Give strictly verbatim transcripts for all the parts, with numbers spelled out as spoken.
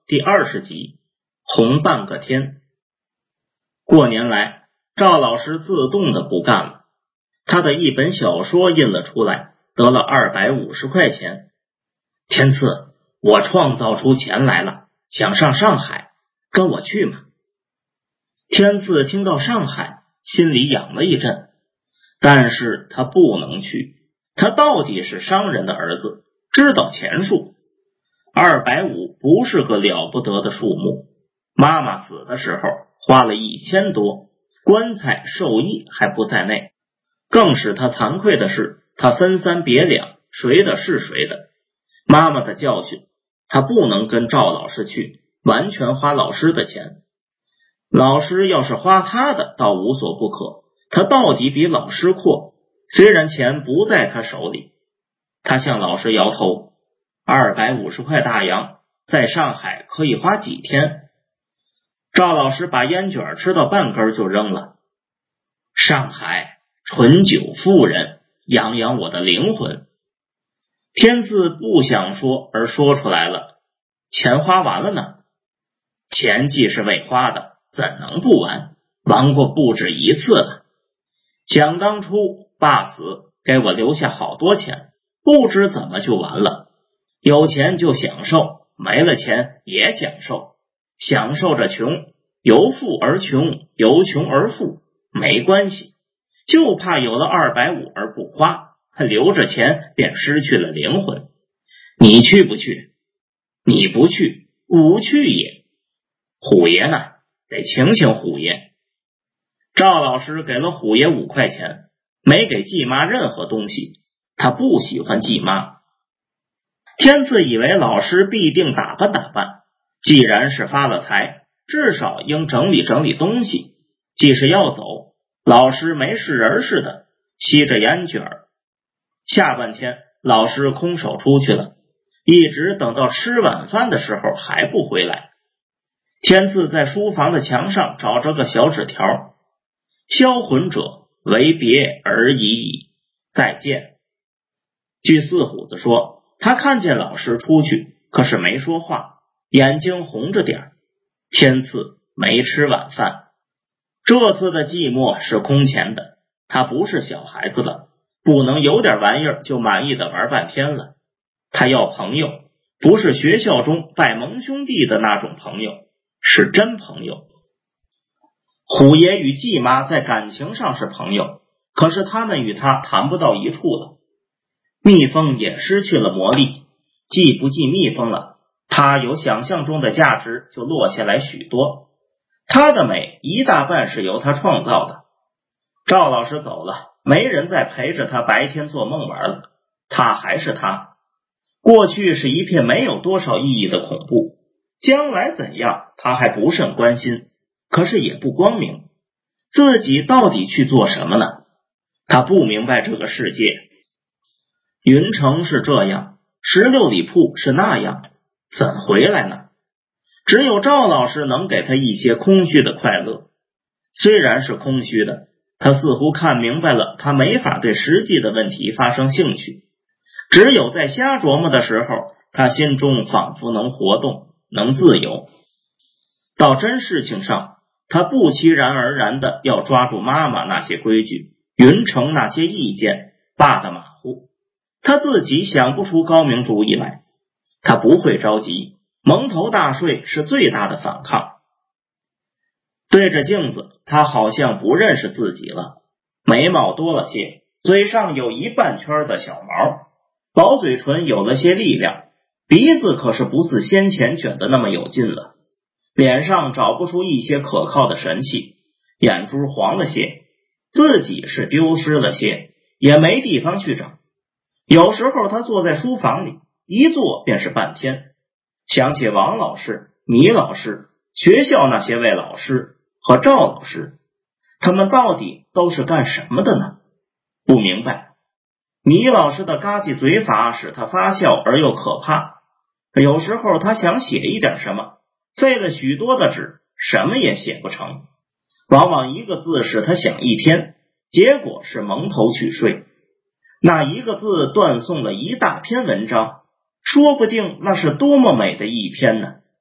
第二十集，红半个天。过年来，赵老师自动的不干了，他的一本小说印了出来，得了二百五十块钱。天赐，我创造出钱来了，想上上海，跟我去吗？天赐听到上海，心里痒了一阵，但是他不能去，他到底是商人的儿子，知道钱数。二百五不是个了不得的数目，妈妈死的时候花了一千多，棺材寿衣还不在内。更使他惭愧的是，他分三别两，谁的是谁的。妈妈的教训，他不能跟赵老师去，完全花老师的钱。老师要是花他的倒无所不可，他到底比老师阔，虽然钱不在他手里。他向老师摇头，二百五十块大洋，在上海可以花几天？赵老师把烟卷吃到半根就扔了。上海纯酒妇人，养养我的灵魂。天赐不想说而说出来了，钱花完了呢？钱既是为花的，怎能不完？玩过不止一次了。想当初爸死给我留下好多钱，不知怎么就完了。有钱就享受，没了钱也享受，享受着穷，由富而穷，由穷而富，没关系，就怕有了二百五而不花，留着钱便失去了灵魂。你去不去？你不去，吾去也。虎爷呢？得请请虎爷。赵老师给了虎爷五块钱，没给季妈任何东西，他不喜欢季妈。天赐以为老师必定打扮打扮，既然是发了财，至少应整理整理东西。即使要走，老师没事人似的，吸着烟卷儿。下半天老师空手出去了，一直等到吃晚饭的时候还不回来。天赐在书房的墙上找着个小纸条，销魂者，为别而已矣，再见。据四虎子说，他看见老师出去，可是没说话，眼睛红着点。天赐没吃晚饭，这次的寂寞是空前的，他不是小孩子了，不能有点玩意儿就满意的玩半天了。他要朋友，不是学校中拜盟兄弟的那种朋友，是真朋友。虎爷与季妈在感情上是朋友，可是他们与他谈不到一处了。蜜蜂也失去了魔力，记不记蜜蜂了，它有想象中的价值就落下来许多。它的美一大半是由它创造的。赵老师走了，没人再陪着他白天做梦玩了，他还是他。过去是一片没有多少意义的恐怖，将来怎样他还不甚关心，可是也不光明。自己到底去做什么呢？他不明白这个世界。云城是这样，十六里铺是那样，怎回来呢？只有赵老师能给他一些空虚的快乐，虽然是空虚的，他似乎看明白了，他没法对实际的问题发生兴趣。只有在瞎琢磨的时候，他心中仿佛能活动，能自由。到真事情上，他不期然而然的要抓住妈妈那些规矩，云城那些意见，爸的马虎。他自己想不出高明主意来，他不会着急，蒙头大睡是最大的反抗。对着镜子，他好像不认识自己了，眉毛多了些，嘴上有一半圈的小毛，薄嘴唇有了些力量，鼻子可是不似先前卷的那么有劲了，脸上找不出一些可靠的神气，眼珠黄了些，自己是丢失了些，也没地方去找。有时候他坐在书房里，一坐便是半天，想起王老师、米老师、学校那些位老师和赵老师，他们到底都是干什么的呢？不明白。米老师的嘎叽嘴法使他发笑而又可怕，有时候他想写一点什么，费了许多的纸，什么也写不成，往往一个字使他想一天，结果是蒙头去睡。那一个字断送了一大篇文章，说不定那是多么美的一篇呢。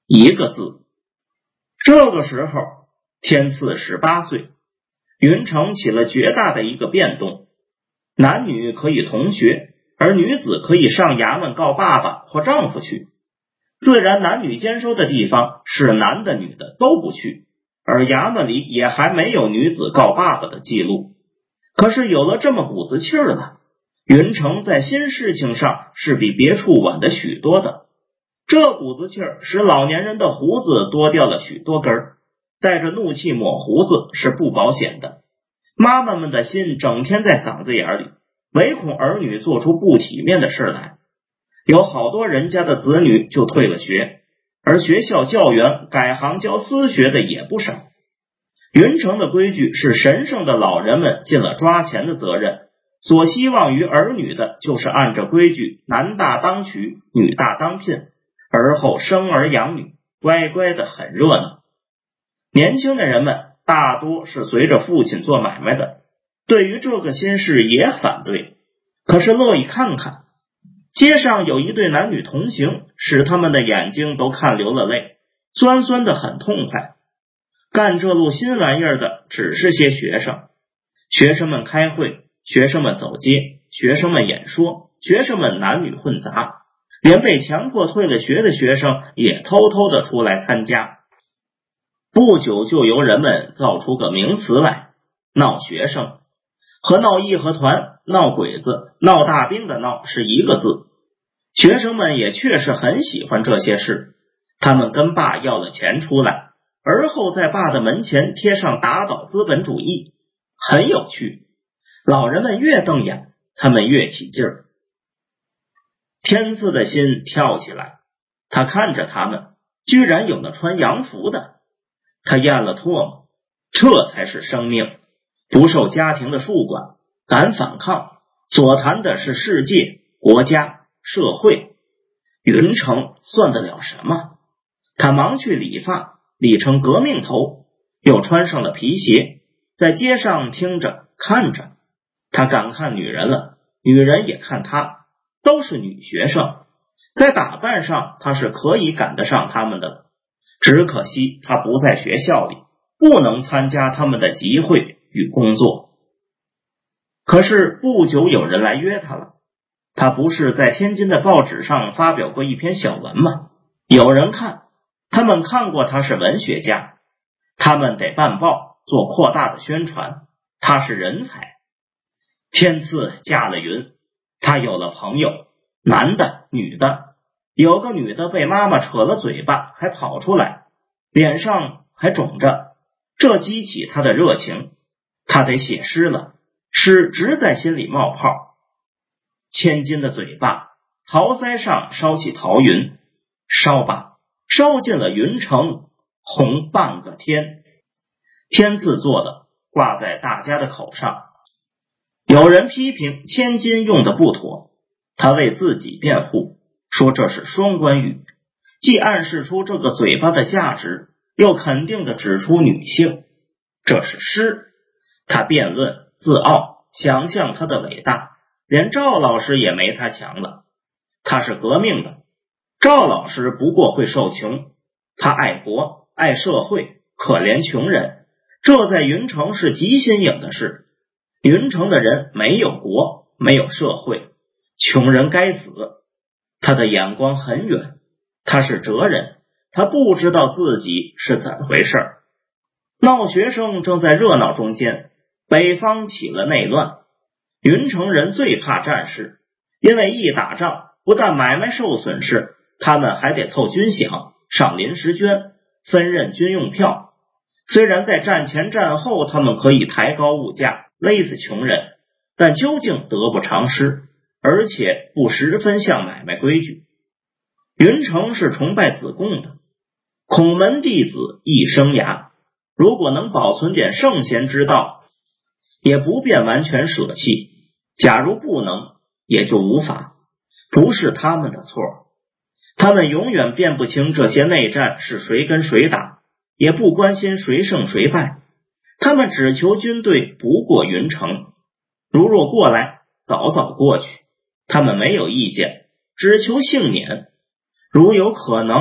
一个字。这个时候，天赐十八岁，云城起了绝大的一个变动，男女可以同学，而女子可以上衙门告爸爸或丈夫去。自然男女兼收的地方是男的女的都不去，而衙门里也还没有女子告爸爸的记录。可是有了这么股子气儿了，云城在新事情上是比别处晚的许多的。这股子气儿使老年人的胡子多掉了许多根儿，带着怒气抹胡子是不保险的。妈妈们的心整天在嗓子眼里，唯恐儿女做出不体面的事来。有好多人家的子女就退了学，而学校教员改行教私学的也不少。云城的规矩是神圣的老人们尽了抓钱的责任，所希望于儿女的就是按着规矩，男大当娶，女大当聘，而后生儿养女，乖乖的很热闹。年轻的人们大多是随着父亲做买卖的，对于这个新事也反对，可是乐意看看。街上有一对男女同行，使他们的眼睛都看流了泪，酸酸的很痛快。干这路新玩意儿的只是些学生，学生们开会，学生们走街，学生们演说，学生们男女混杂，连被强迫退了学的学生也偷偷的出来参加。不久就由人们造出个名词来，闹学生，和闹义和团、闹鬼子、闹大兵的闹是一个字。学生们也确实很喜欢这些事，他们跟爸要了钱出来，而后在爸的门前贴上打倒资本主义，很有趣。老人们越瞪眼，他们越起劲儿。天赐的心跳起来，他看着他们，居然有了穿洋服的。他咽了唾沫，这才是生命，不受家庭的束管，敢反抗，所谈的是世界、国家、社会。云城算得了什么？他忙去理发，理成革命头，又穿上了皮鞋，在街上听着看着。他敢看女人了，女人也看他，都是女学生，在打扮上他是可以赶得上他们的，只可惜他不在学校里，不能参加他们的集会与工作。可是不久有人来约他了，他不是在天津的报纸上发表过一篇小文吗？有人看，他们看过他是文学家，他们得办报做扩大的宣传，他是人才。天赐驾了云，他有了朋友，男的女的，有个女的被妈妈扯了嘴巴还跑出来，脸上还肿着，这激起他的热情，他得写诗了，诗直在心里冒泡。千金的嘴巴，桃腮上烧起桃云，烧吧，烧进了云城，红半个天。天赐做的挂在大家的口上。有人批评千金用的不妥，他为自己辩护，说这是双关语，既暗示出这个嘴巴的价值，又肯定的指出女性，这是诗。他辩论自傲，想象他的伟大，连赵老师也没他强了。他是革命的，赵老师不过会受穷，他爱国爱社会，可怜穷人，这在云城是极新颖的事。云城的人没有国，没有社会，穷人该死。他的眼光很远，他是哲人，他不知道自己是怎回事。闹学生正在热闹中间，北方起了内乱。云城人最怕战事，因为一打仗，不但买卖受损失，他们还得凑军饷，上临时捐，分任军用票。虽然在战前战后他们可以抬高物价，勒死穷人，但究竟得不偿失，而且不十分像买卖规矩。云城是崇拜子贡的，孔门弟子一生涯，如果能保存点圣贤之道，也不便完全舍弃，假如不能，也就无法，不是他们的错。他们永远辨不清这些内战是谁跟谁打，也不关心谁胜谁败，他们只求军队不过云城，如若过来，早早过去，他们没有意见，只求幸免，如有可能，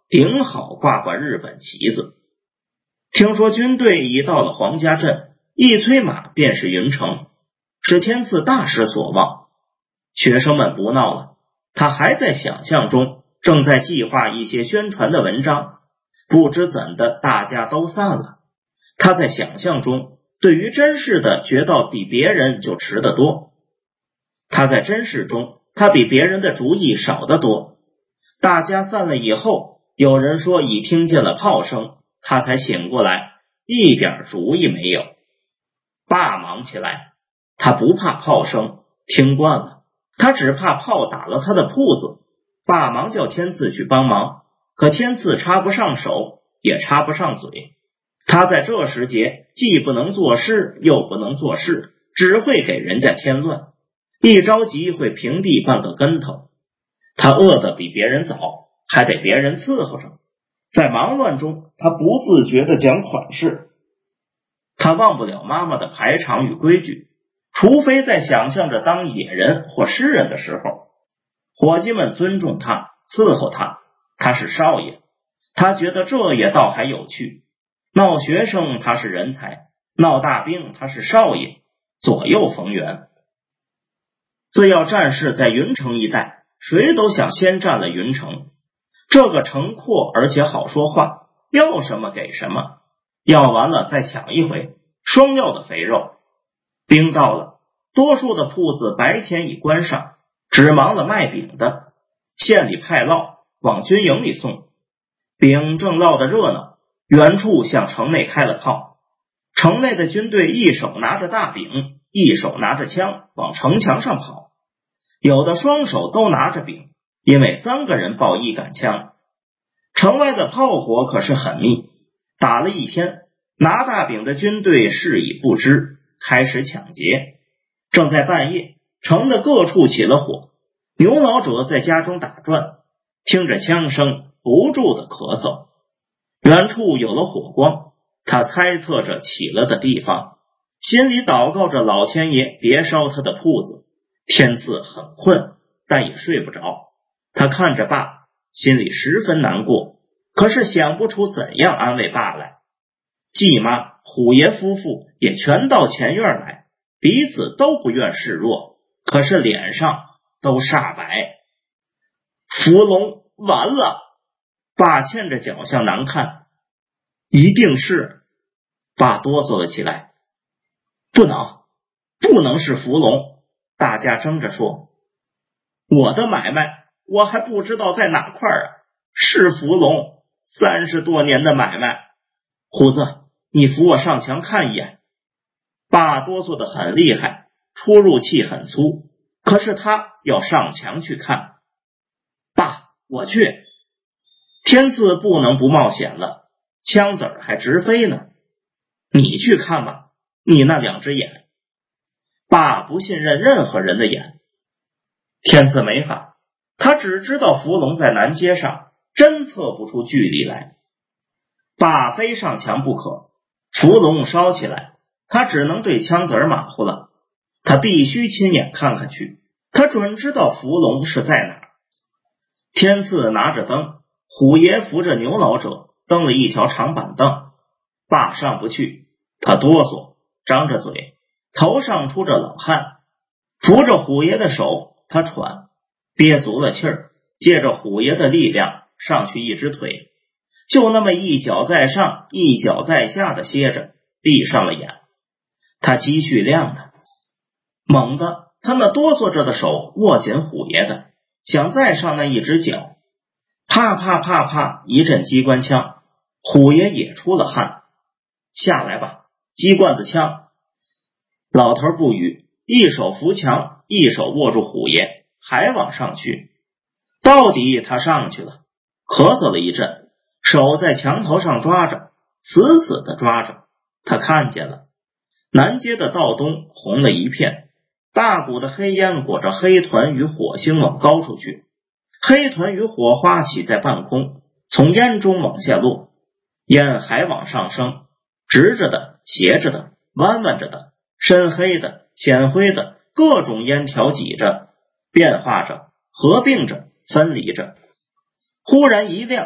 顶好挂挂日本旗子。听说军队已到了黄家镇，一催马便是云城，使天赐大失所望。学生们不闹了，他还在想象中，正在计划一些宣传的文章，不知怎的大家都散了。他在想象中对于真事的觉到比别人就迟得多。他在真事中，他比别人的主意少得多。大家散了以后，有人说已听见了炮声，他才醒过来，一点主意没有。爸忙起来，他不怕炮声，听惯了，他只怕炮打了他的铺子。爸忙叫天赐去帮忙，可天赐插不上手，也插不上嘴。他在这时节既不能作诗，又不能做事，只会给人家添乱，一着急会平地半个跟头。他饿得比别人早，还得别人伺候着。在忙乱中，他不自觉地讲款式。他忘不了妈妈的排场与规矩，除非在想象着当野人或诗人的时候。伙计们尊重他，伺候他，他是少爷，他觉得这也倒还有趣。闹学生他是人才，闹大兵他是少爷，左右逢源。自要战事在云城一带，谁都想先占了云城。这个城阔而且好说话，要什么给什么，要完了再抢一回，双要的肥肉。兵到了，多数的铺子白天已关上，只忙了卖饼的。县里派烙往军营里送，饼正烙得热闹，远处向城内开了炮。城内的军队一手拿着大饼，一手拿着枪往城墙上跑，有的双手都拿着饼，因为三个人抱一杆枪。城外的炮火可是很密，打了一天，拿大饼的军队视已不知，开始抢劫。正在半夜，城的各处起了火，牛老者在家中打转，听着枪声不住的咳嗽。远处有了火光，他猜测着起了的地方，心里祷告着老天爷别烧他的铺子。天赐很困，但也睡不着。他看着爸，心里十分难过，可是想不出怎样安慰爸来。继妈、虎爷夫妇也全到前院来，彼此都不愿示弱，可是脸上都煞白。伏龙完了，爸欠着脚向南看，一定是。爸哆嗦了起来，不能，不能是伏龙。大家争着说，我的买卖我还不知道在哪块啊，是伏龙，三十多年的买卖。虎子，你扶我上墙看一眼。爸哆嗦得很厉害，出入气很粗，可是他要上墙去看。爸，我去。天赐不能不冒险了，枪子儿还直飞呢。你去看吧，你那两只眼。爸不信任任何人的眼。天赐没法，他只知道伏龙在南街上，真测不出距离来。爸非上墙不可，伏龙烧起来，他只能对枪子儿马虎了。他必须亲眼看看去，他准知道伏龙是在哪儿。天赐拿着灯，虎爷扶着牛老者，蹬了一条长板凳。爸上不去，他哆嗦，张着嘴，头上出着冷汗，扶着虎爷的手，他喘，憋足了气儿，借着虎爷的力量上去一只腿，就那么一脚在上，一脚在下的歇着，闭上了眼。他积蓄亮的，猛地，他那哆嗦着的手握紧虎爷的，想再上那一只脚。啪啪啪啪一阵机关枪，虎爷也出了汗。下来吧，鸡冠子枪。老头不语，一手扶墙，一手握住虎爷，还往上去。到底他上去了，咳嗽了一阵，手在墙头上抓着，死死地抓着。他看见了，南街的道东红了一片，大股的黑烟裹着黑团与火星往高处去，黑团与火花起在半空，从烟中往下落，烟还往上升，直着的，斜着的，弯弯着的，深黑的，浅灰的，各种烟条挤着，变化着，合并着，分离着。忽然一亮，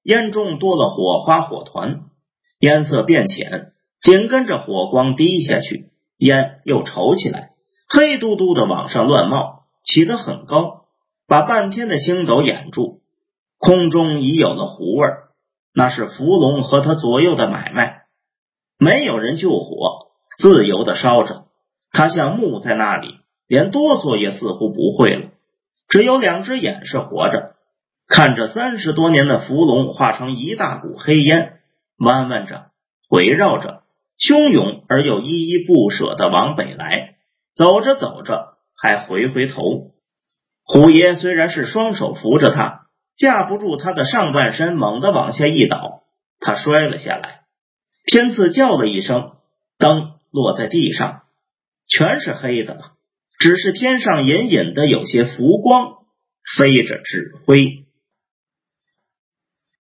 烟中多了火花火团，烟色变浅，紧跟着火光低下去，烟又稠起来，黑嘟嘟的往上乱冒，起得很高，把半天的星斗掩住。空中已有了糊味，那是伏龙和他左右的买卖。没有人救火，自由的烧着，他像木在那里，连哆嗦也似乎不会了，只有两只眼是活着，看着三十多年的伏龙化成一大股黑烟，弯弯着，围绕着，汹涌而又依依不舍地往北来，走着走着还回回头。虎爷虽然是双手扶着他，架不住他的上半身猛地往下一倒，他摔了下来。天赐叫了一声，灯落在地上，全是黑的了，只是天上隐隐的有些浮光飞着指挥。